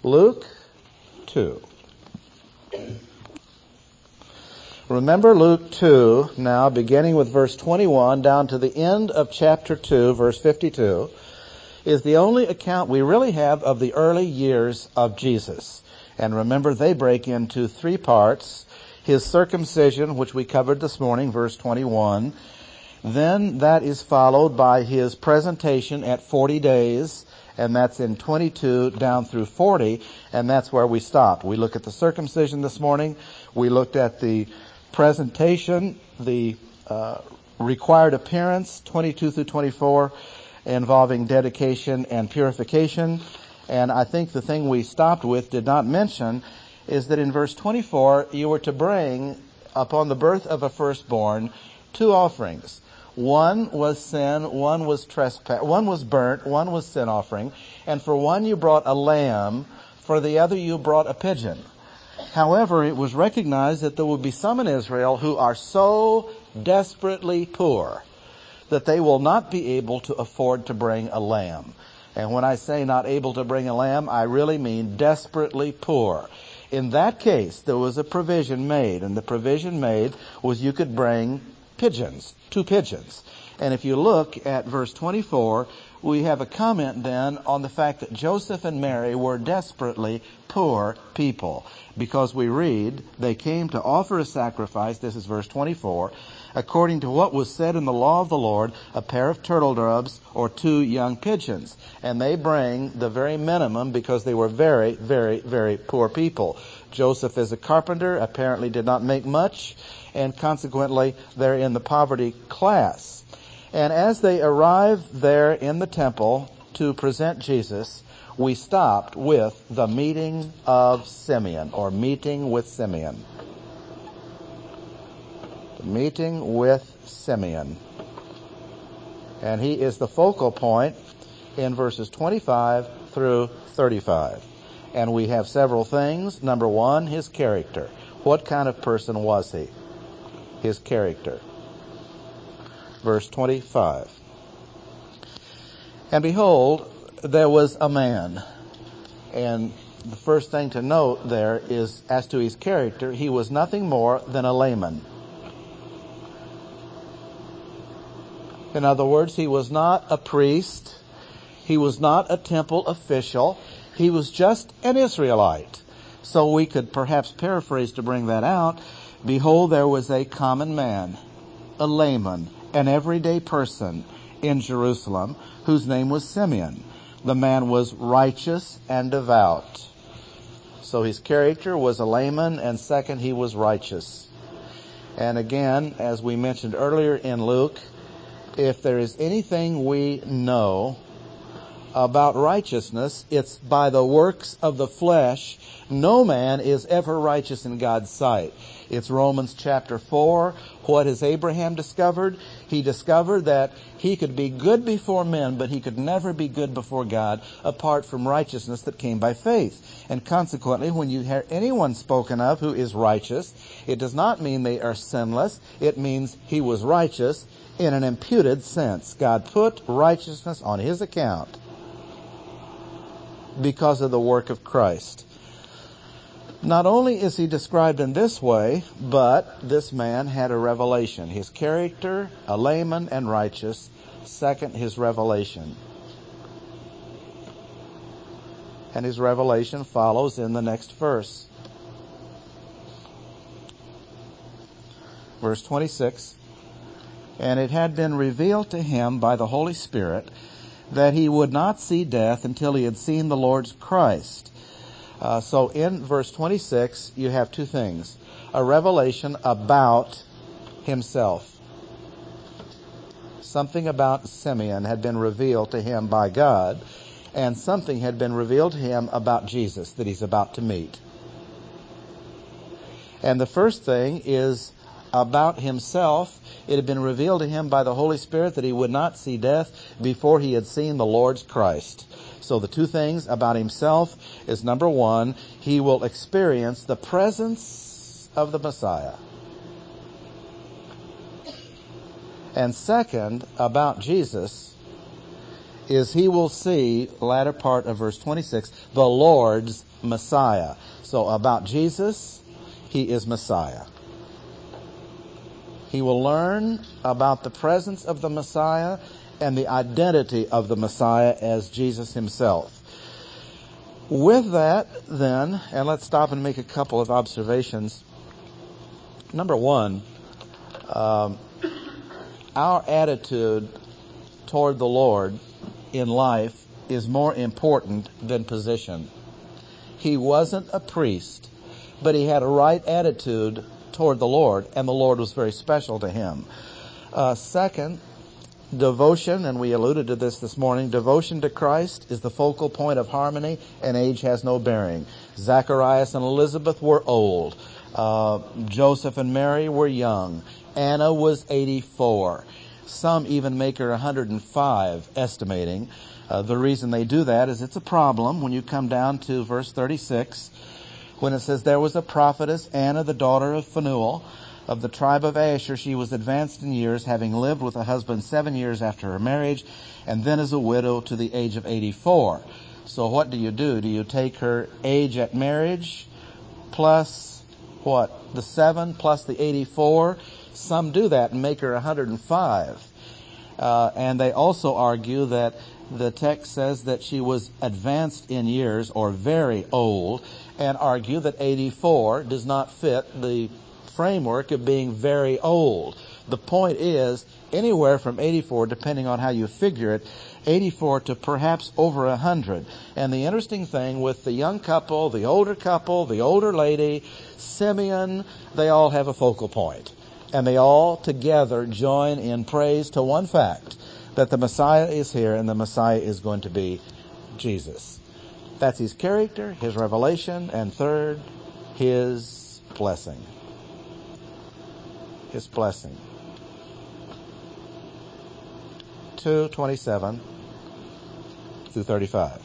Luke 2. Remember Luke 2, now beginning with verse 21 down to the end of chapter 2, verse 52, is the only account we really have of the early years of Jesus. And remember, they break into three parts. His circumcision, which we covered this morning, verse 21. Then that is followed by his presentation at 40 days, and that's in 22 down through 40, and that's where we stopped. We looked at the circumcision this morning. We looked at the presentation, the required appearance, 22 through 24, involving dedication and purification. And I think the thing we stopped with, did not mention, is that in verse 24, you were to bring, upon the birth of a firstborn, two offerings. One was sin, one was trespass, one was burnt, one was sin offering. And for one you brought a lamb, for the other you brought a pigeon. However, it was recognized that there would be some in Israel who are so desperately poor that they will not be able to afford to bring a lamb. And when I say not able to bring a lamb, I really mean desperately poor. In that case, there was a provision made, and the provision made was you could bring pigeons, two pigeons. And if you look at verse 24, we have a comment then on the fact that Joseph and Mary were desperately poor people. Because we read, they came to offer a sacrifice, this is verse 24, according to what was said in the law of the Lord, a pair of turtle doves or two young pigeons. And they bring the very minimum because they were very, very, very poor people. Joseph is a carpenter, apparently did not make much, and consequently they're in the poverty class. And as they arrive there in the temple to present Jesus, we stopped with the meeting of Simeon, or meeting with Simeon. The meeting with Simeon. And he is the focal point in verses 25 through 35. And we have several things. Number one, his character. What kind of person was he? His character. Verse 25. And behold, there was a man. And the first thing to note there is, as to his character, he was nothing more than a layman. In other words, he was not a priest. He was not a temple official. He was just an Israelite. So we could perhaps paraphrase to bring that out. Behold, there was a common man, a layman, an everyday person in Jerusalem, whose name was Simeon. The man was righteous and devout. So his character was a layman, and second, he was righteous. And again, as we mentioned earlier in Luke, if there is anything we know about righteousness, it's by the works of the flesh. No man is ever righteous in God's sight. It's Romans chapter 4. What has Abraham discovered? He discovered that he could be good before men, but he could never be good before God apart from righteousness that came by faith. And consequently, when you hear anyone spoken of who is righteous, it does not mean they are sinless. It means he was righteous in an imputed sense. God put righteousness on his account because of the work of Christ. Not only is he described in this way, but this man had a revelation. His character, a layman and righteous. Second, his revelation. And his revelation follows in the next verse. Verse 26. And it had been revealed to him by the Holy Spirit that he would not see death until he had seen the Lord's Christ. So in verse 26, you have two things. A revelation about himself. Something about Simeon had been revealed to him by God, and something had been revealed to him about Jesus that he's about to meet. And the first thing is about himself. It had been revealed to him by the Holy Spirit that he would not see death before he had seen the Lord's Christ. So the two things about himself is, number one, he will experience the presence of the Messiah. And second, about Jesus, is he will see, the latter part of verse 26, the Lord's Messiah. So about Jesus, he is Messiah. He will learn about the presence of the Messiah and the identity of the Messiah as Jesus himself. With that, then, and let's stop and make a couple of observations. Number one, our attitude toward the Lord in life is more important than position. He wasn't a priest, but he had a right attitude toward the Lord, and the Lord was very special to him. Second, devotion, and we alluded to this morning, devotion to Christ is the focal point of harmony, and age has no bearing. Zacharias and Elizabeth were old. Joseph and Mary were young. Anna was 84. Some even make her 105, estimating. The reason they do that is it's a problem when you come down to verse 36, when it says, there was a prophetess, Anna, the daughter of Phanuel, of the tribe of Asher. She was advanced in years, having lived with a husband 7 years after her marriage, and then as a widow to the age of 84. So what do? Do you take her age at marriage plus what? The 7 plus the 84? Some do that and make her 105. And they also argue that the text says that she was advanced in years or very old, and argue that 84 does not fit the framework of being very old. The point is, anywhere from 84, depending on how you figure it, 84 to perhaps over 100. And the interesting thing with the young couple, the older lady, Simeon, they all have a focal point. And they all together join in praise to one fact, that the Messiah is here and the Messiah is going to be Jesus. That's his character, his revelation, and third, his blessing. His blessing. 2:27 through 35.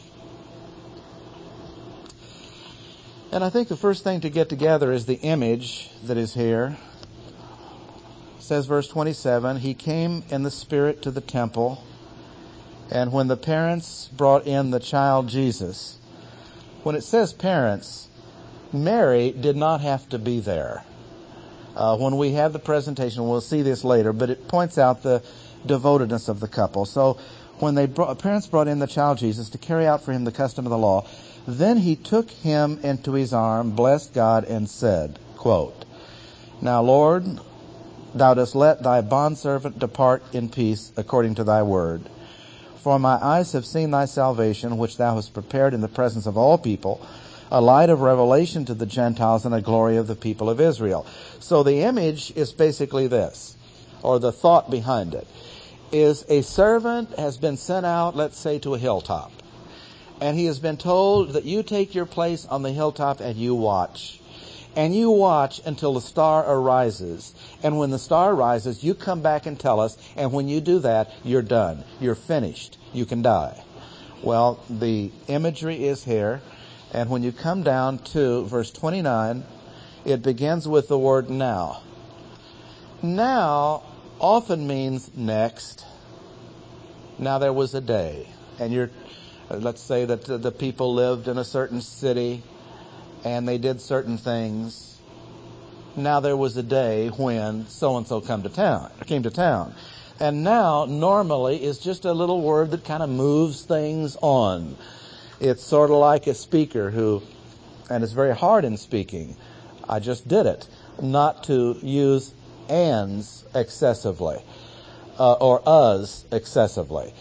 And I think the first thing to get together is the image that is here. It says verse 27, he came in the Spirit to the temple, and when the parents brought in the child Jesus, when it says parents, Mary did not have to be there. When we have the presentation, we'll see this later, but it points out the devotedness of the couple. So when parents brought in the child Jesus to carry out for him the custom of the law, then he took him into his arm, blessed God, and said, quote, now, Lord, thou dost let thy bondservant depart in peace according to thy word. For my eyes have seen thy salvation, which thou hast prepared in the presence of all people, a light of revelation to the Gentiles and a glory of the people of Israel. So the image is basically this, or the thought behind it, is a servant has been sent out, let's say, to a hilltop. And he has been told that you take your place on the hilltop and you watch. And you watch until the star arises. And when the star rises, you come back and tell us. And when you do that, you're done. You're finished. You can die. Well, the imagery is here. And when you come down to verse 29, it begins with the word now. Now often means next. Now there was a day. And let's say that the people lived in a certain city and they did certain things. Now there was a day when so-and-so came to town. And now normally is just a little word that kind of moves things on. It's sort of like a speaker and it's very hard in speaking. I just did it. Not to use ands excessively, or us excessively.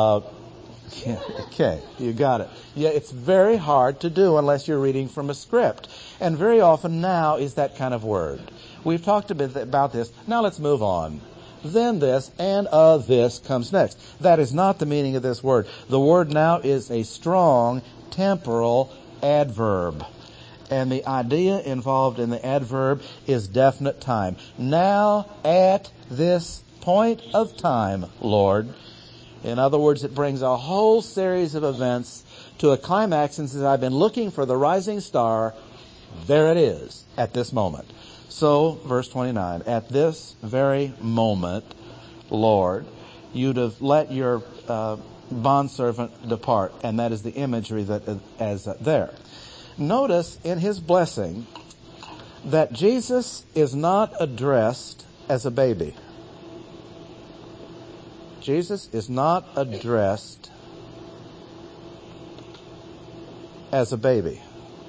Okay, you got it. Yeah, it's very hard to do unless you're reading from a script. And very often now is that kind of word. We've talked a bit about this. Now let's move on. Then this and this comes next. That is not the meaning of this word. The word now is a strong temporal adverb. And the idea involved in the adverb is definite time. Now at this point of time, Lord. In other words, it brings a whole series of events to a climax and says, I've been looking for the rising star. There it is at this moment. So, verse 29, at this very moment, Lord, you'd have let your bondservant depart. And that is the imagery that is there. Notice in his blessing that Jesus is not addressed as a baby. Jesus is not addressed as a baby.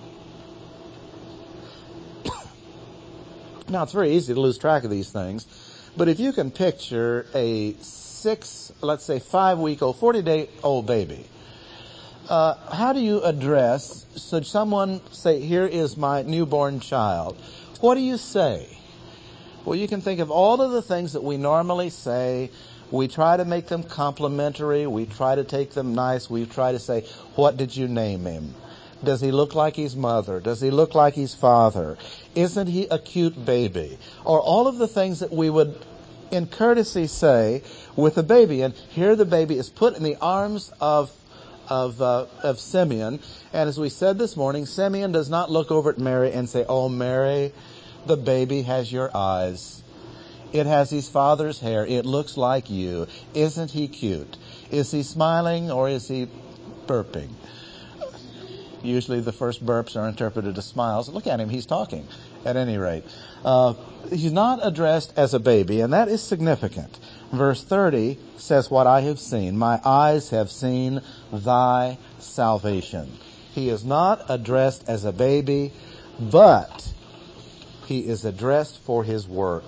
Now, it's very easy to lose track of these things, but if you can picture a 5-week-old, 40-day-old baby, how do you address, should someone say, here is my newborn child, what do you say? Well, you can think of all of the things that we normally say. We try to make them complimentary. We try to take them nice. We try to say, what did you name him? Does he look like his mother? Does he look like his father? Isn't he a cute baby? Or all of the things that we would in courtesy say with a baby. And here the baby is put in the arms of Simeon. And as we said this morning, Simeon does not look over at Mary and say, oh, Mary, the baby has your eyes. It has his father's hair. It looks like you. Isn't he cute? Is he smiling or is he burping? Usually the first burps are interpreted as smiles. Look at him. He's talking. At any rate, he's not addressed as a baby, and that is significant. Verse 30 says, what I have seen, my eyes have seen thy salvation. He is not addressed as a baby, but he is addressed for his work.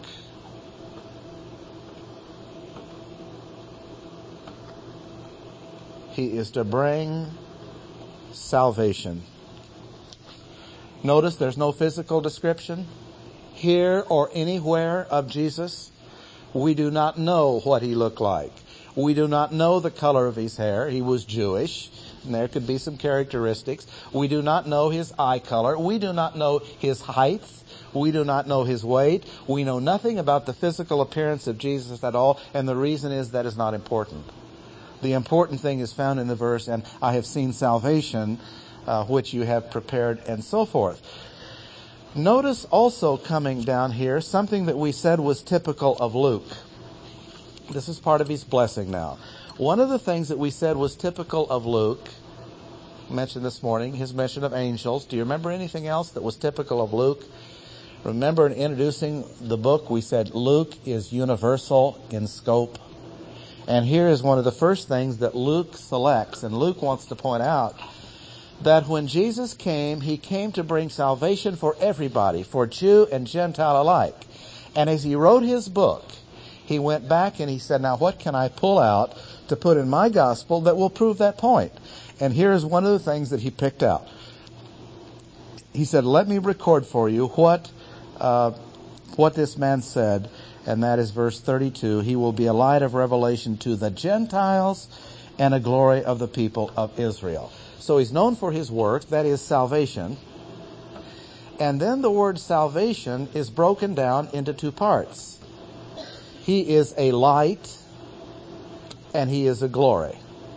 He is to bring salvation. Notice there's no physical description here or anywhere of Jesus. We do not know what he looked like. We do not know the color of his hair. He was Jewish, and there could be some characteristics. We do not know his eye color. We do not know his height. We do not know his weight. We know nothing about the physical appearance of Jesus at all, and the reason is that is not important. The important thing is found in the verse, and I have seen salvation, which you have prepared, and so forth. Notice also coming down here something that we said was typical of Luke. This is part of his blessing now. One of the things that we said was typical of Luke, mentioned this morning, his mention of angels. Do you remember anything else that was typical of Luke? Remember in introducing the book, we said Luke is universal in scope. And here is one of the first things that Luke selects. And Luke wants to point out that when Jesus came, he came to bring salvation for everybody, for Jew and Gentile alike. And as he wrote his book, he went back and he said, now what can I pull out to put in my gospel that will prove that point? And here is one of the things that he picked out. He said, let me record for you what this man said. And that is verse 32. He will be a light of revelation to the Gentiles and a glory of the people of Israel. So he's known for his work, that is salvation. And then the word salvation is broken down into two parts. He is a light and he is a glory.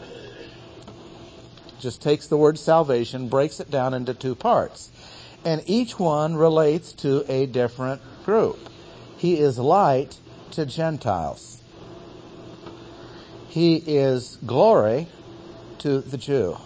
Just takes the word salvation, breaks it down into two parts. And each one relates to a different group. He is light to Gentiles. He is glory to the Jew.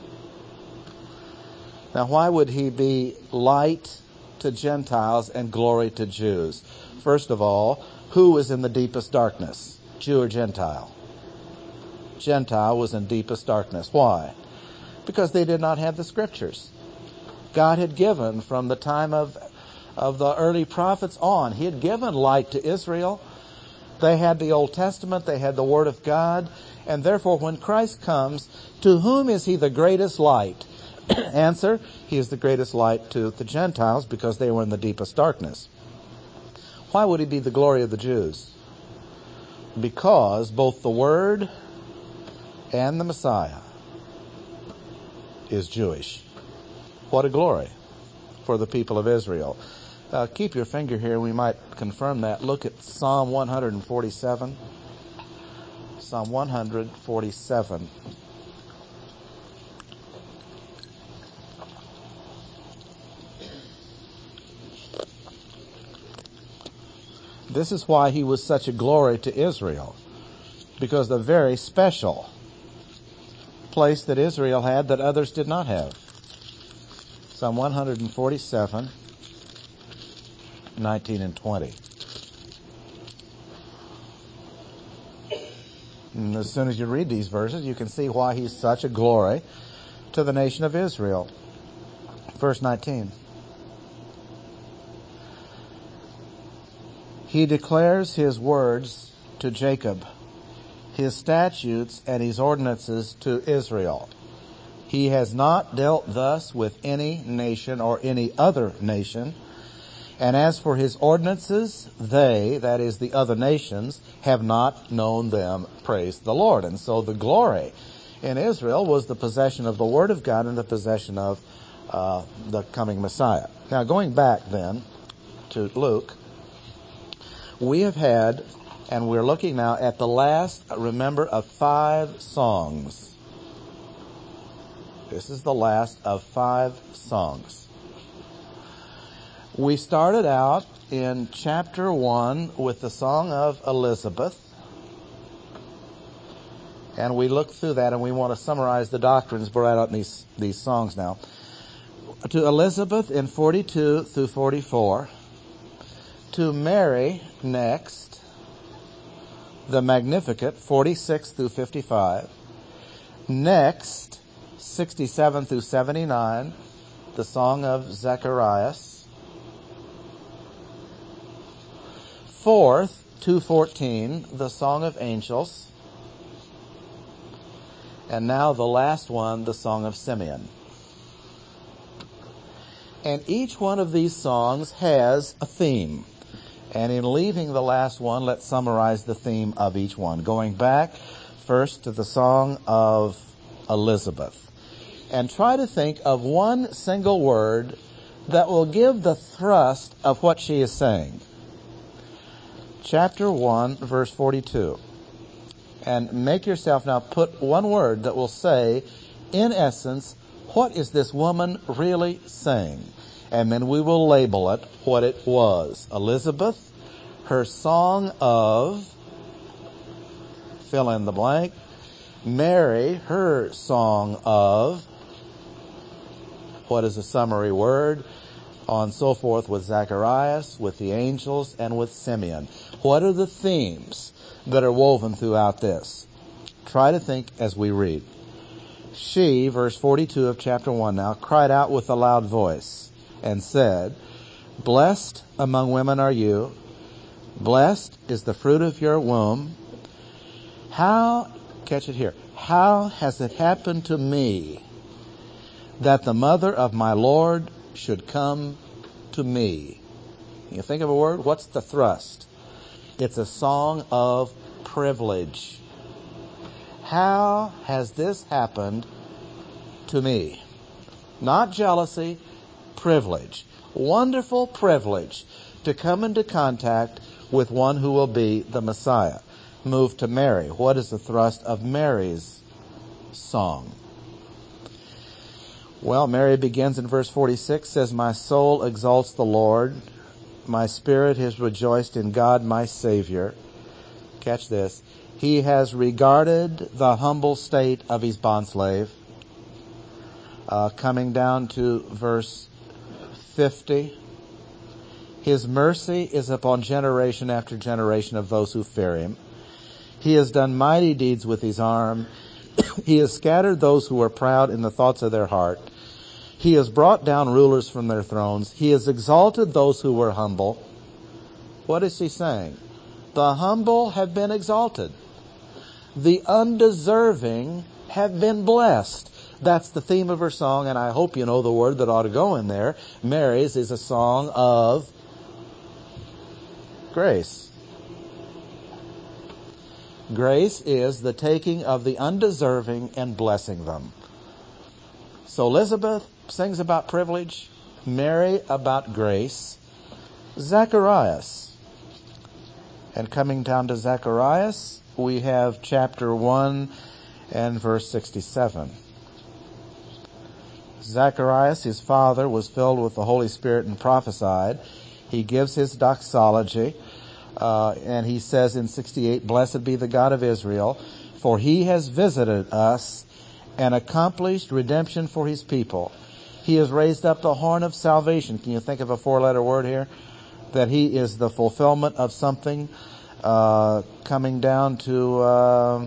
Now, why would he be light to Gentiles and glory to Jews? First of all, who was in the deepest darkness? Jew or Gentile? Gentile was in deepest darkness. Why? Because they did not have the Scriptures. God had given from the time of the early prophets on. He had given light to Israel. They had the Old Testament. They had the Word of God. And therefore, when Christ comes, to whom is he the greatest light? Answer, he is the greatest light to the Gentiles because they were in the deepest darkness. Why would he be the glory of the Jews? Because both the Word and the Messiah is Jewish. What a glory for the people of Israel. Keep your finger here. We might confirm that. Look at Psalm 147. Psalm 147. This is why he was such a glory to Israel, because they're very special. place that Israel had that others did not have. Psalm 147, 19 and 20. And as soon as you read these verses, you can see why he's such a glory to the nation of Israel. Verse 19. He declares his words to Jacob, his statutes and his ordinances to Israel. He has not dealt thus with any nation or any other nation. And as for his ordinances, they, that is the other nations, have not known them. Praise the Lord. And so the glory in Israel was the possession of the Word of God and the possession of the coming Messiah. Now going back then to Luke, we have had, and we're looking now at the last, remember, of 5 songs. This is the last of 5 songs. We started out in chapter 1 with the song of Elizabeth. And we looked through that, and we want to summarize the doctrines brought out in these songs now. To Elizabeth in 42 through 44. To Mary next, the Magnificat, 46 through 55. Next, 67 through 79, the song of Zacharias. Fourth, 2:14, the song of angels. And now the last one, the song of Simeon. And each one of these songs has a theme. And in leaving the last one, let's summarize the theme of each one. Going back first to the song of Elizabeth. And try to think of one single word that will give the thrust of what she is saying. Chapter 1, verse 42. And make yourself now put one word that will say, in essence, what is this woman really saying? And then we will label it what it was. Elizabeth, her song of, fill in the blank. Mary, her song of, what is a summary word? On so forth with Zacharias, with the angels, and with Simeon. What are the themes that are woven throughout this? Try to think as we read. She, verse 42 of chapter 1 now, cried out with a loud voice and said, Blessed among women are you, blessed is the fruit of your womb. How, catch it here, how has it happened to me that the mother of my Lord should come to me? You think of a word? What's the thrust? It's a song of privilege. How has this happened to me? Not jealousy, privilege. Wonderful privilege to come into contact with one who will be the Messiah. Move to Mary. What is the thrust of Mary's song? Well, Mary begins in verse 46, says, My soul exalts the Lord. My spirit has rejoiced in God my Savior. Catch this. He has regarded the humble state of his bondslave. Coming down to verse 50. His mercy is upon generation after generation of those who fear him. He has done mighty deeds with his arm. He has scattered those who are proud in the thoughts of their heart. He has brought down rulers from their thrones. He has exalted those who were humble. What is he saying? The humble have been exalted. The undeserving have been blessed. That's the theme of her song, and I hope you know the word that ought to go in there. Mary's is a song of grace. Grace is the taking of the undeserving and blessing them. So Elizabeth sings about privilege, Mary about grace, Zacharias. And coming down to Zacharias, we have chapter 1 and verse 67. Zacharias, his father, was filled with the Holy Spirit and prophesied. He gives his doxology, and he says in 68, Blessed be the God of Israel, for he has visited us and accomplished redemption for his people. He has raised up the horn of salvation. Can you think of a 4-letter word here? That he is the fulfillment of something, coming down to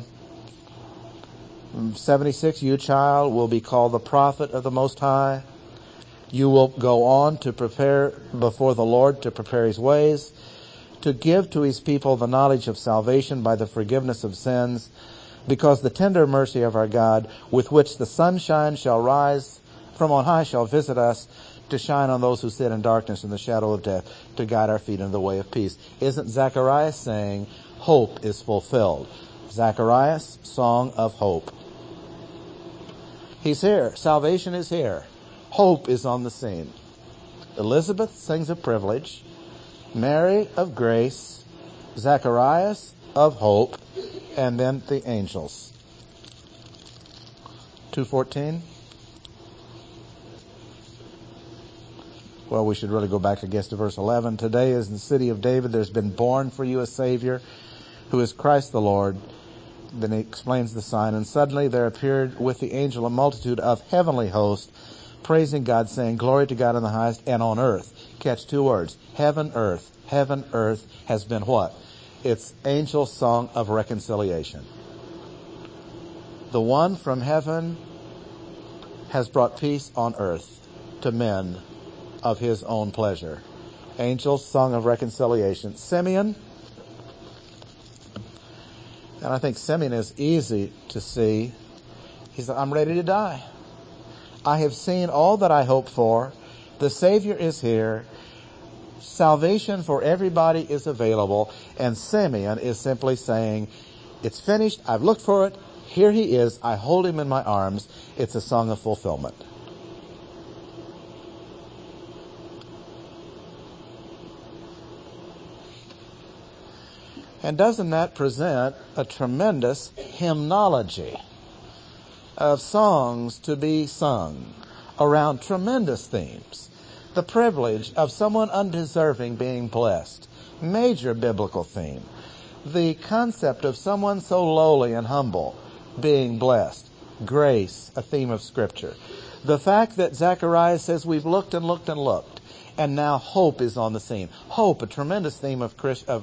76. You, child, will be called the prophet of the Most High. You will go on to prepare before the Lord, to prepare his ways, to give to his people the knowledge of salvation by the forgiveness of sins, because the tender mercy of our God, with which the sunshine shall rise from on high, shall visit us, to shine on those who sit in darkness and the shadow of death, to guide our feet in the way of peace. Isn't Zacharias saying hope is fulfilled? Zacharias, song of hope. He's here. Salvation is here. Hope is on the scene. Elizabeth sings of privilege, Mary of grace, Zacharias of hope, and then the angels. 2:14. Well, we should really go back, I guess, to verse 11. Today is in the city of David, there's been born for you a Savior, who is Christ the Lord. Then he explains the sign. And suddenly there appeared with the angel a multitude of heavenly hosts, praising God, saying, glory to God in the highest, and on earth. Catch two words. Heaven, earth. Heaven, earth has been what? It's angel's song of reconciliation. The one from heaven has brought peace on earth to men of his own pleasure. Angel's song of reconciliation. Simeon, and I think Simeon is easy to see. He said, I'm ready to die. I have seen all that I hoped for. The Savior is here. Salvation for everybody is available. And Simeon is simply saying, it's finished. I've looked for it. Here he is. I hold him in my arms. It's a song of fulfillment. And doesn't that present a tremendous hymnology of songs to be sung around tremendous themes? The privilege of someone undeserving being blessed. Major biblical theme. The concept of someone so lowly and humble being blessed. Grace, a theme of Scripture. The fact that Zacharias says we've looked and looked and looked, and now hope is on the scene. Hope, a tremendous theme of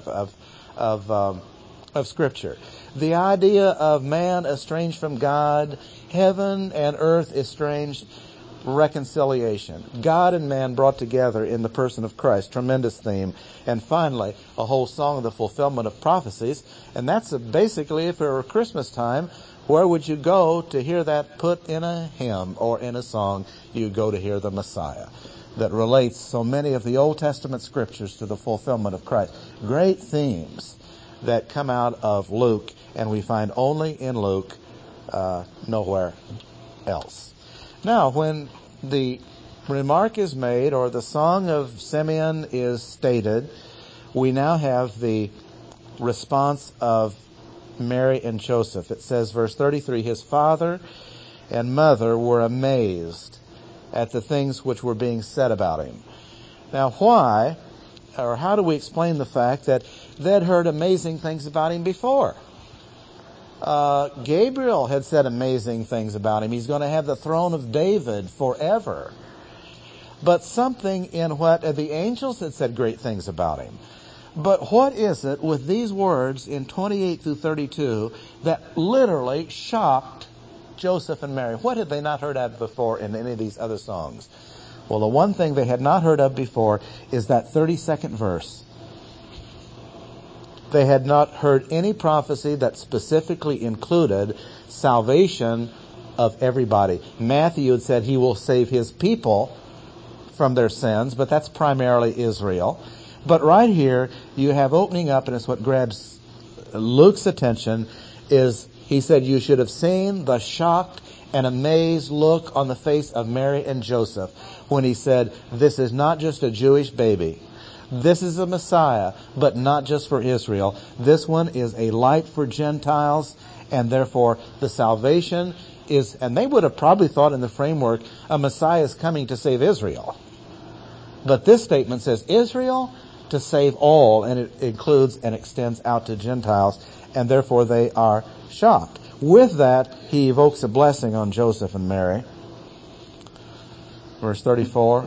Scripture. The idea of man estranged from God, heaven and earth estranged, reconciliation. God and man brought together in the person of Christ. Tremendous theme. And finally, a whole song of the fulfillment of prophecies. And that's basically, if it were Christmas time, where would you go to hear that put in a hymn or in a song? You go to hear the Messiah, that relates so many of the Old Testament scriptures to the fulfillment of Christ. Great themes that come out of Luke, and we find only in Luke, nowhere else. Now, when the remark is made, or the song of Simeon is stated, we now have the response of Mary and Joseph. It says, verse 33, his father and mother were amazed at the things which were being said about him. Now, why, or how do we explain the fact that they'd heard amazing things about him before? Gabriel had said amazing things about him. He's going to have the throne of David forever. But something in what the angels had said great things about him. But what is it with these words in 28 through 32 that literally shocked Joseph and Mary? What had they not heard of before in any of these other songs? Well, the one thing they had not heard of before is that 32nd verse. They had not heard any prophecy that specifically included salvation of everybody. Matthew had said he will save his people from their sins, but that's primarily Israel. But right here, you have opening up, and it's what grabs Luke's attention, is he said you should have seen the shocked and amazed look on the face of Mary and Joseph when he said, this is not just a Jewish baby. This is a Messiah, but not just for Israel. This one is a light for Gentiles, and therefore the salvation is, and they would have probably thought in the framework, a Messiah is coming to save Israel. But this statement says Israel to save all, and it includes and extends out to Gentiles, and therefore they are shocked. With that, he evokes a blessing on Joseph and Mary. Verse 34,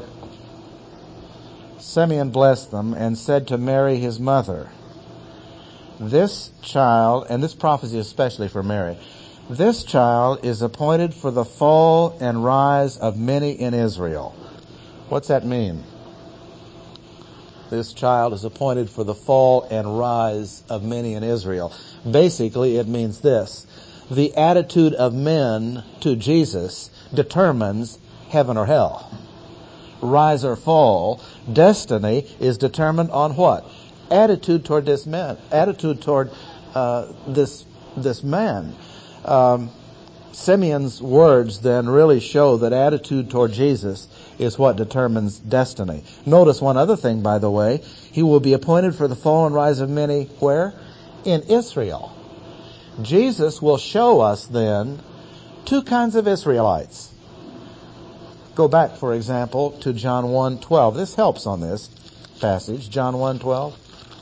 Simeon blessed them and said to Mary his mother, this child, and this prophecy is especially for Mary, this child is appointed for the fall and rise of many in Israel. What's that mean? This child is appointed for the fall and rise of many in Israel. Basically, it means this. The attitude of men to Jesus determines heaven or hell. Rise or fall, destiny is determined on what? Attitude toward this man. Attitude toward this man. Simeon's words then really show that attitude toward Jesus is what determines destiny. Notice one other thing, by the way. He will be appointed for the fall and rise of many, where? In Israel. Jesus will show us then two kinds of Israelites. Go back, for example, to John 1:12. This helps on this passage. John 1:12.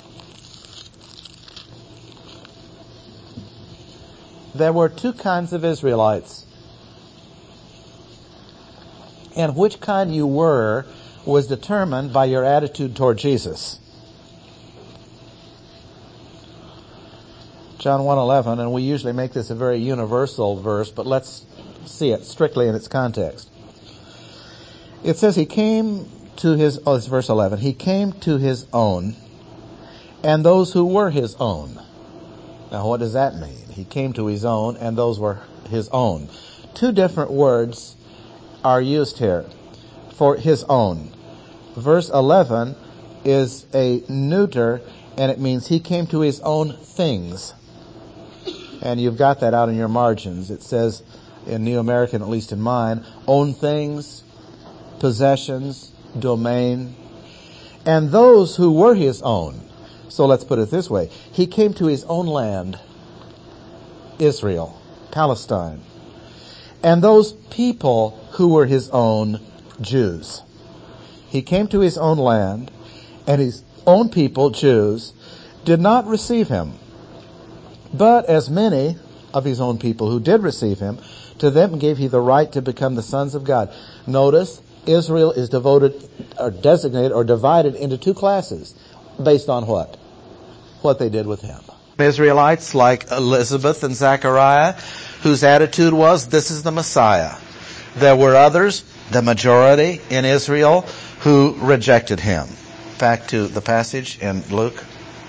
There were two kinds of Israelites. And which kind you were was determined by your attitude toward Jesus. John 1:11, and we usually make this a very universal verse, but let's see it strictly in its context. It says he came to his, it's verse 11, he came to his own, and those who were his own. Now what does that mean? He came to his own, and those were his own. Two different words are used here for his own. Verse 11 is a neuter, and it means he came to his own things. And you've got that out in your margins. It says in New American, at least in mine, own things, possessions, domain, and those who were his own. So let's put it this way. He came to his own land, Israel, Palestine, and those people who were his own, Jews. He came to his own land, and his own people, Jews, did not receive him. But as many of his own people who did receive him, to them gave he the right to become the sons of God. Notice, Israel is devoted or designated or divided into two classes based on what? What they did with him. Israelites like Elizabeth and Zechariah, whose attitude was, this is the Messiah. There were others, the majority in Israel, who rejected him. Back to the passage in Luke.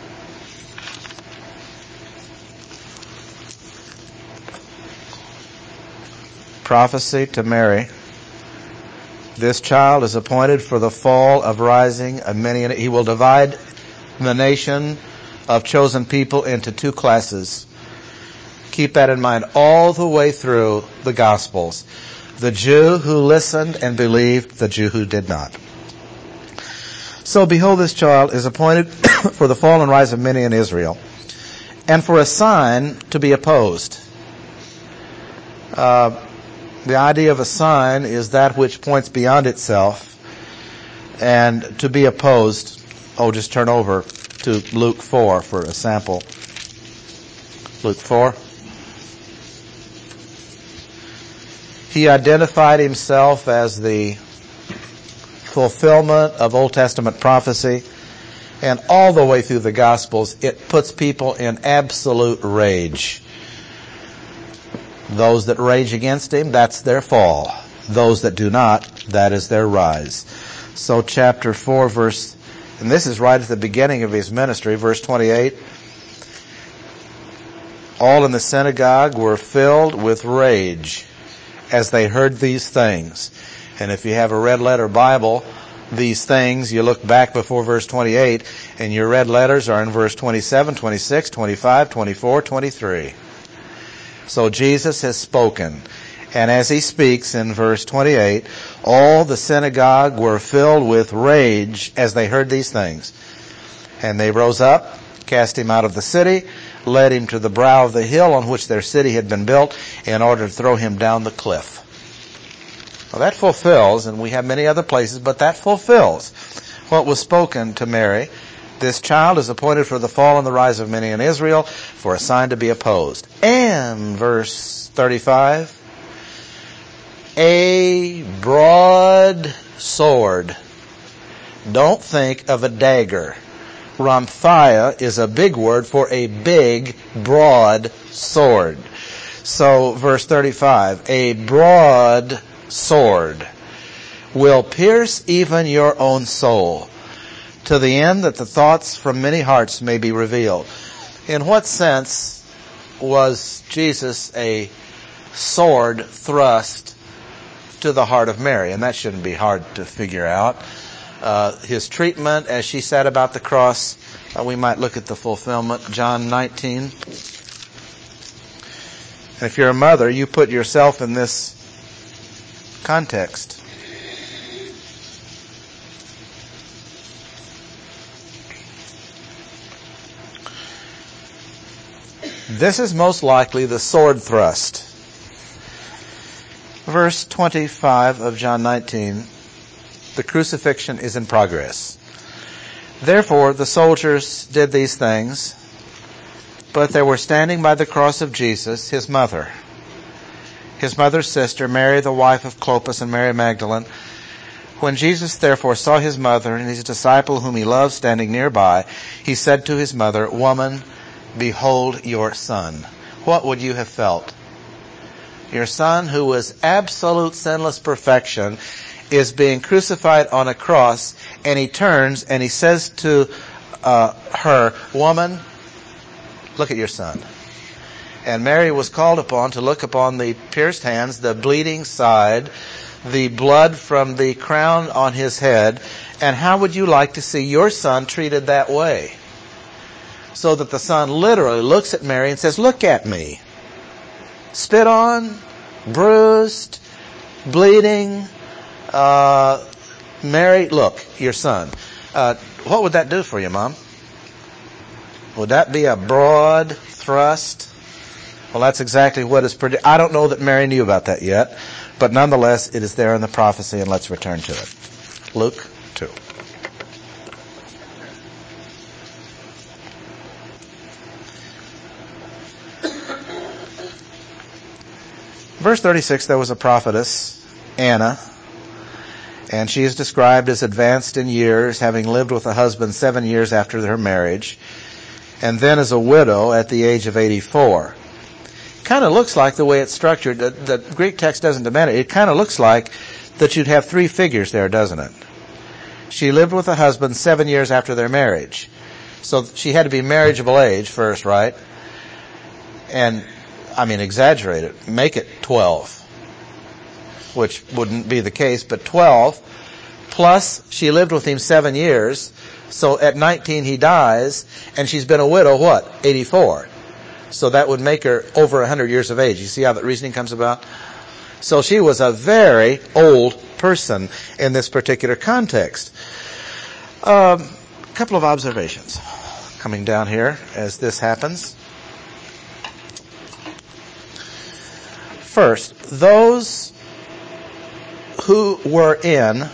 Prophecy to Mary. This child is appointed for the fall of rising of many, and he will divide the nation of chosen people into two classes. Keep that in mind all the way through the Gospels. The Jew who listened and believed, the Jew who did not. So behold, this child is appointed for the fall and rise of many in Israel, and for a sign to be opposed. The idea of a sign is that which points beyond itself, and to be opposed. Just turn over to Luke 4 for a sample. Luke 4. He identified himself as the fulfillment of Old Testament prophecy, and all the way through the Gospels, it puts people in absolute rage. Those that rage against him, that's their fall. Those that do not, that is their rise. So chapter 4, and this is right at the beginning of his ministry, verse 28. All in the synagogue were filled with rage as they heard these things. And if you have a red letter Bible, these things, you look back before verse 28, and your red letters are in verse 27, 26, 25, 24, 23. So Jesus has spoken. And as he speaks in verse 28, all the synagogue were filled with rage as they heard these things. And they rose up, cast him out of the city, led him to the brow of the hill on which their city had been built, in order to throw him down the cliff. Well, that fulfills, and we have many other places, but that fulfills what was spoken to Mary This child is appointed for the fall and the rise of many in Israel, for a sign to be opposed. And, verse 35, a broad sword. Don't think of a dagger. Ramthia is a big word for a big, broad sword. So, verse 35, a broad sword will pierce even your own soul, to the end that the thoughts from many hearts may be revealed. In what sense was Jesus a sword thrust to the heart of Mary? And that shouldn't be hard to figure out. His treatment as she sat about the cross, we might look at the fulfillment, John 19. And if you're a mother, you put yourself in this context. This is most likely the sword thrust. Verse 25 of John 19, the crucifixion is in progress. Therefore the soldiers did these things, but there were standing by the cross of Jesus his mother's sister, Mary the wife of Clopas, and Mary Magdalene. When Jesus therefore saw his mother and his disciple whom he loved standing nearby, he said to his mother, Woman, behold your son. What would you have felt? Your son, who was absolute sinless perfection, is being crucified on a cross, and he turns and he says to her, Woman, look at your son. And Mary was called upon to look upon the pierced hands, the bleeding side, the blood from the crown on his head. And how would you like to see your son treated that way? So that the son literally looks at Mary and says, look at me. Spit on, bruised, bleeding. Mary, look, your son. What would that do for you, Mom? Would that be a broad thrust? Well, that's exactly what is predicted. I don't know that Mary knew about that yet, but nonetheless, it is there in the prophecy, and let's return to it. Luke 2. Verse 36, there was a prophetess, Anna, and she is described as advanced in years, having lived with a husband 7 years after her marriage, and then as a widow at the age of 84. Kind of looks like the way it's structured. The Greek text doesn't demand it. It kind of looks like that you'd have three figures there, doesn't it? She lived with a husband 7 years after their marriage. So she had to be marriageable age first, right? And, exaggerate it. Make it 12. Which wouldn't be the case, but 12. Plus, she lived with him 7 years. So at 19 he dies, and she's been a widow, 84. So that would make her over 100 years of age. You see how that reasoning comes about? So she was a very old person in this particular context. A couple of observations coming down here as this happens. First, those who were in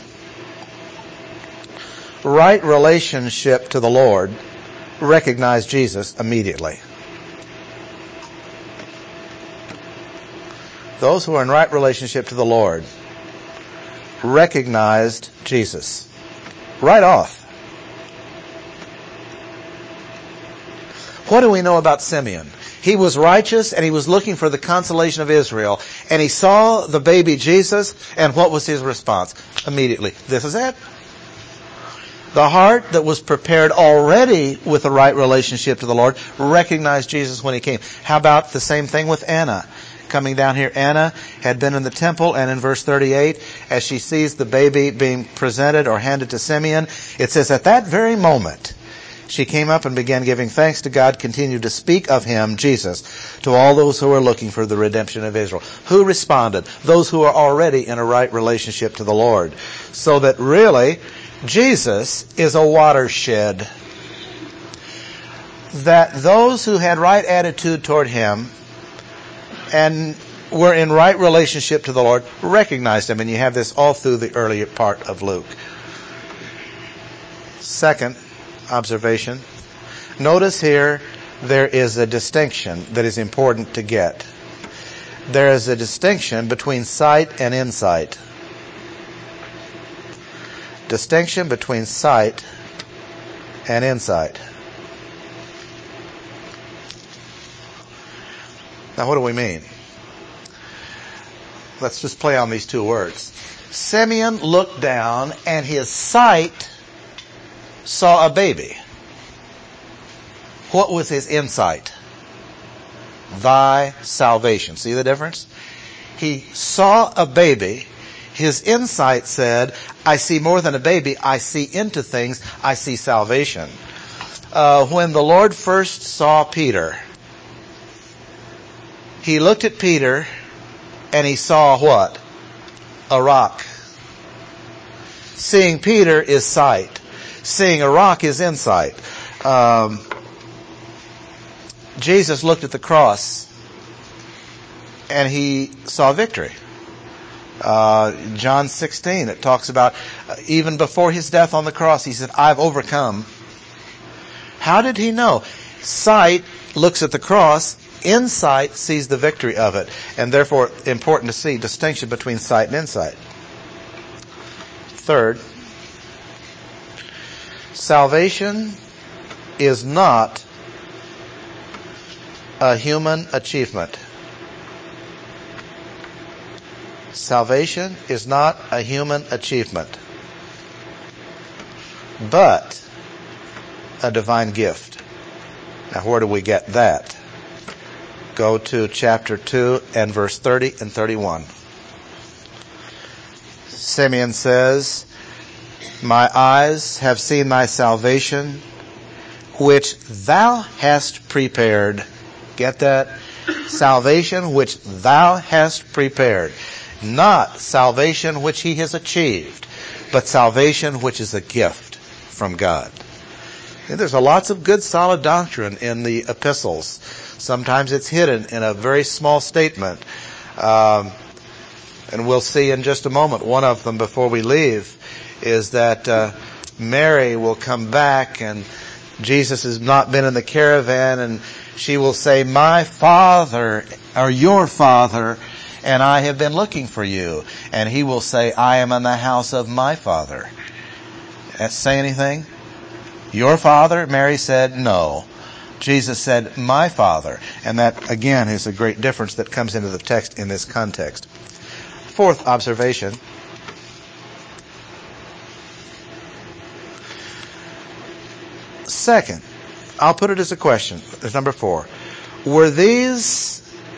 right relationship to the Lord recognized Jesus immediately. Those who are in right relationship to the Lord recognized Jesus right off. What do we know about Simeon? He was righteous and he was looking for the consolation of Israel. And he saw the baby Jesus, and what was his response? Immediately, this is it. The heart that was prepared already with a right relationship to the Lord recognized Jesus when he came. How about the same thing with Anna? Coming down here, Anna had been in the temple, and in verse 38, as she sees the baby being presented or handed to Simeon, it says, at that very moment, she came up and began giving thanks to God, continued to speak of him, Jesus, to all those who are looking for the redemption of Israel. Who responded? Those who are already in a right relationship to the Lord. So that really, Jesus is a watershed. That those who had right attitude toward him and were in right relationship to the Lord recognized him. And you have this all through the earlier part of Luke. Second observation. Notice here there is a distinction that is important to get. There is a distinction between sight and insight. Distinction between sight and insight. Now what do we mean? Let's just play on these two words. Simeon looked down and his sight saw a baby. What was his insight? Thy salvation. See the difference? He saw a baby. His insight said, I see more than a baby. I see into things. I see salvation. When the Lord first saw Peter, he looked at Peter and he saw what? A rock. Seeing Peter is sight. Seeing a rock is insight. Jesus looked at the cross and he saw victory. John 16, it talks about even before his death on the cross, he said, I've overcome. How did he know? Sight looks at the cross, insight sees the victory of it, and therefore important to see distinction between sight and insight. Third, salvation is not a human achievement. Salvation is not a human achievement, but a divine gift. Now, where do we get that? Go to chapter 2 and verse 30 and 31. Simeon says, My eyes have seen thy salvation, which thou hast prepared. Get that? Salvation which thou hast prepared. Not salvation which he has achieved, but salvation which is a gift from God. And there's lots of good solid doctrine in the epistles. Sometimes it's hidden in a very small statement. And we'll see in just a moment. One of them before we leave is that Mary will come back and Jesus has not been in the caravan and she will say, my father, or your father, and I have been looking for you. And he will say, I am in the house of my father. That say anything? Your father? Mary said, no. Jesus said, my father. And that, again, is a great difference that comes into the text in this context. Fourth observation. Second, I'll put it as a question. As number 4. Were these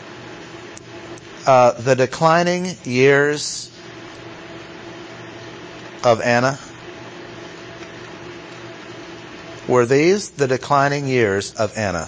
the declining years of Anna? Were these the declining years of Anna?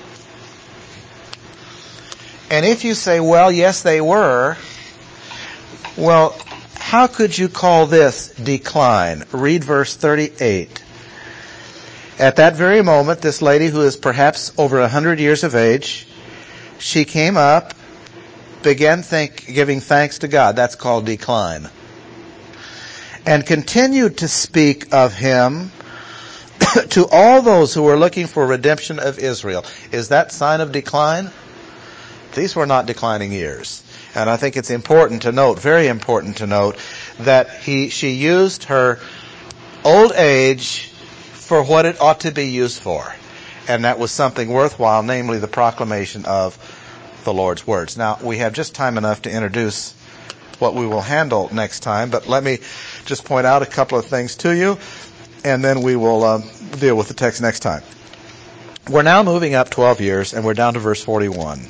And if you say, well, yes, they were, well, how could you call this decline? Read verse 38. At that very moment, this lady who is perhaps over 100 years of age, she came up, began giving thanks to God. That's called decline. And continued to speak of him to all those who were looking for redemption of Israel. Is that sign of decline? These were not declining years. And I think it's important to note, very important to note, that she used her old age for what it ought to be used for. And that was something worthwhile, namely the proclamation of the Lord's words. Now, we have just time enough to introduce what we will handle next time, but let me just point out a couple of things to you, and then we will deal with the text next time. We're now moving up 12 years, and we're down to verse 41.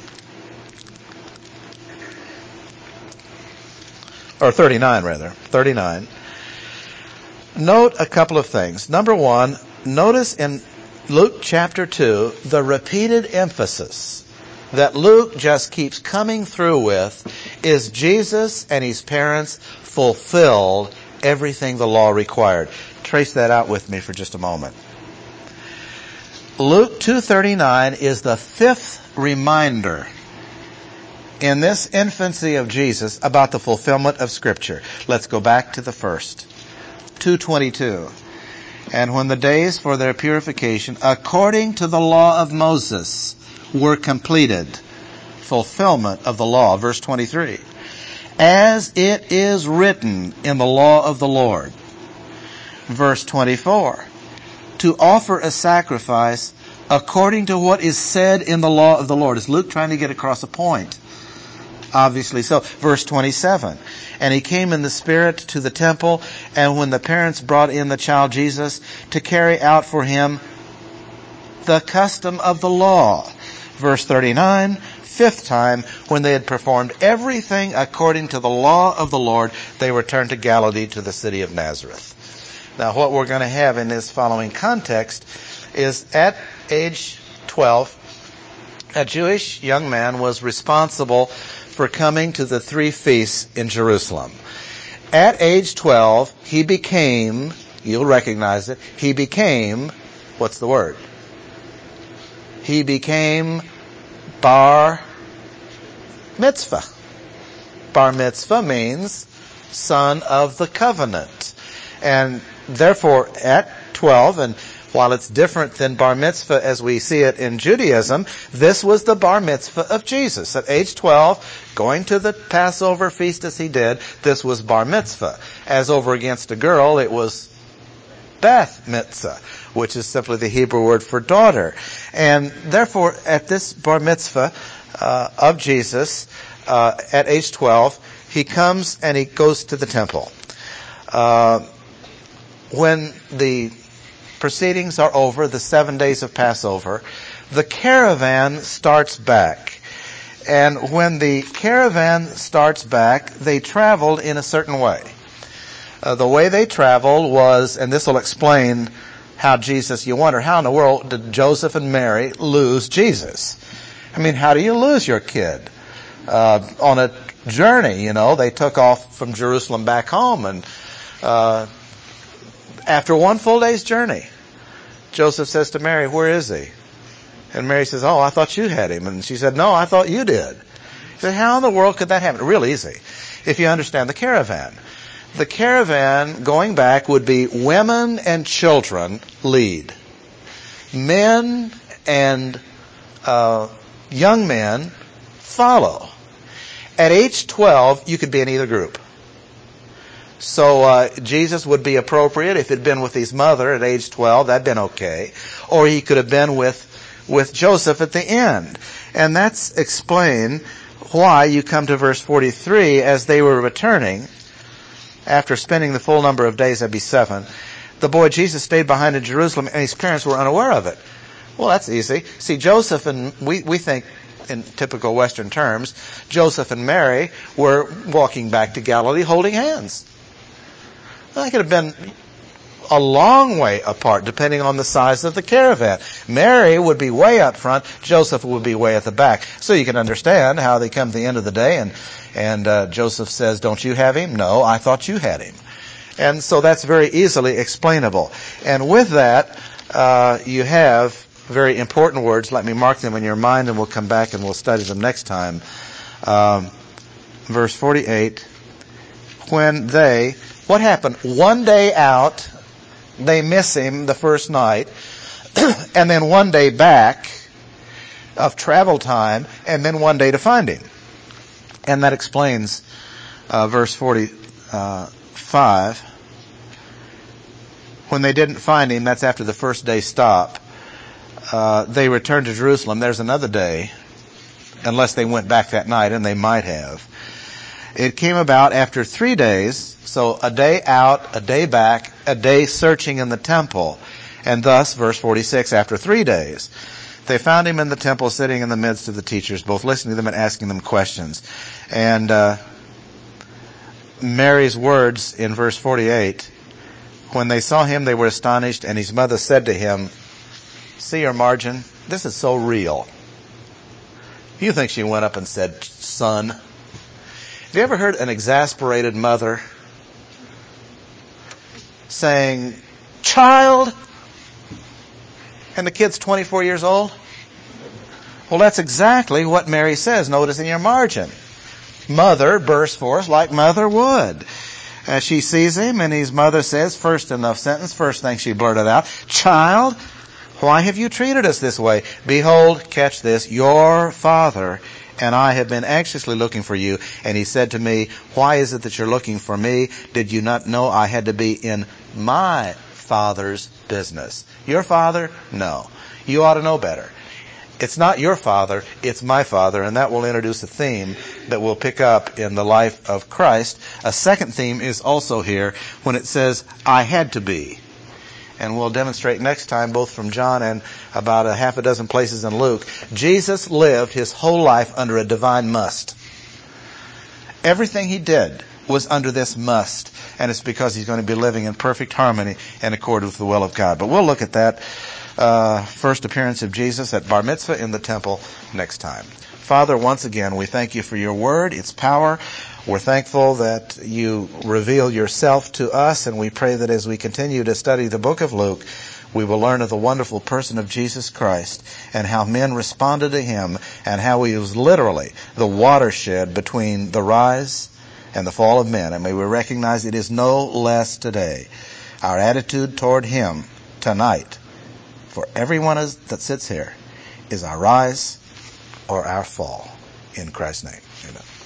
Or 39, rather. 39. Note a couple of things. Number 1, notice in Luke chapter 2, the repeated emphasis that Luke just keeps coming through with is Jesus and his parents fulfilled everything the law required. Trace that out with me for just a moment. Luke 2:39 is the 5th reminder in this infancy of Jesus about the fulfillment of Scripture. Let's go back to the first. 2:22. And when the days for their purification, according to the law of Moses, were completed, fulfillment of the law, verse 23, as it is written in the law of the Lord, verse 24, to offer a sacrifice according to what is said in the law of the Lord. Is Luke trying to get across a point? Obviously so. Verse 27, and he came in the Spirit to the temple, and when the parents brought in the child Jesus to carry out for him the custom of the law. Verse 39, fifth time, when they had performed everything according to the law of the Lord, they returned to Galilee, to the city of Nazareth. Now, what we're going to have in this following context is at age 12, a Jewish young man was responsible for coming to the 3 feasts in Jerusalem. At age 12, he became, you'll recognize it, he became, what's the word? He became bar mitzvah. Bar mitzvah means son of the covenant. And therefore, at 12, and while it's different than bar mitzvah as we see it in Judaism, this was the bar mitzvah of Jesus. At age 12, going to the Passover feast as he did, this was bar mitzvah. As over against a girl, it was Beth mitzvah, which is simply the Hebrew word for daughter. And therefore, at this bar mitzvah of Jesus, at age 12, he comes and he goes to the temple. When the proceedings are over, the 7 days of Passover, the caravan starts back. And when the caravan starts back, they traveled in a certain way. The way they traveled was, and this will explain how Jesus, you wonder, how in the world did Joseph and Mary lose Jesus? I mean, how do you lose your kid? On a journey, they took off from Jerusalem back home, and after 1 full day's journey, Joseph says to Mary, where is he? And Mary says, oh, I thought you had him. And she said, no, I thought you did. He said, how in the world could that happen? Real easy, if you understand the caravan. The caravan going back would be women and children lead. Men and young men follow. At age 12, you could be in either group. So Jesus would be appropriate if he'd been with his mother at age 12. That'd been okay. Or he could have been with Joseph at the end. And that's explained why you come to verse 43. As they were returning, after spending the full number of days, that'd be 7, the boy Jesus stayed behind in Jerusalem, and his parents were unaware of it. Well, that's easy. See, Joseph and we think in typical Western terms, Joseph and Mary were walking back to Galilee holding hands. Well, they could have been a long way apart, depending on the size of the caravan. Mary would be way up front. Joseph would be way at the back. So you can understand how they come to the end of the day, and Joseph says, don't you have him? No, I thought you had him. And so that's very easily explainable. And with that, you have very important words. Let me mark them in your mind, and we'll come back and we'll study them next time. Verse 48, what happened? 1 day out, they miss him the first night, and then 1 day back of travel time, and then 1 day to find him. And that explains verse 45. When they didn't find him, that's after the first day stop, they returned to Jerusalem. There's another day, unless they went back that night, and they might have. It came about after 3 days, so a day out, a day back, a day searching in the temple. And thus, verse 46, after 3 days, they found him in the temple sitting in the midst of the teachers, both listening to them and asking them questions. And Mary's words in verse 48, when they saw him, they were astonished, and his mother said to him, see your margin? This is so real. You think she went up and said, son? Have you ever heard an exasperated mother saying, child? And the kid's 24 years old? Well, that's exactly what Mary says. Notice in your margin. Mother burst forth like mother would. She sees him, and his mother says, first thing she blurted out, "Child, why have you treated us this way? Behold," catch this, "your father and I have been anxiously looking for you." And he said to me, "Why is it that you're looking for me? Did you not know I had to be in my Father's business?" Your father? No. You ought to know better. It's not your father, it's my Father, and that will introduce a theme that we'll pick up in the life of Christ. A second theme is also here when it says, "I had to be." And we'll demonstrate next time, both from John and about a half a dozen places in Luke. Jesus lived his whole life under a divine must. Everything he did was under this must. And it's because he's going to be living in perfect harmony and accord with the will of God. But we'll look at that first appearance of Jesus at Bar Mitzvah in the temple next time. Father, once again, we thank you for your word, its power. We're thankful that you reveal yourself to us, and we pray that as we continue to study the book of Luke, we will learn of the wonderful person of Jesus Christ and how men responded to him and how he was literally the watershed between the rise and the fall of men. And may we recognize it is no less today. Our attitude toward him tonight, for everyone that sits here, is our rise or our fall. In Christ's name, amen.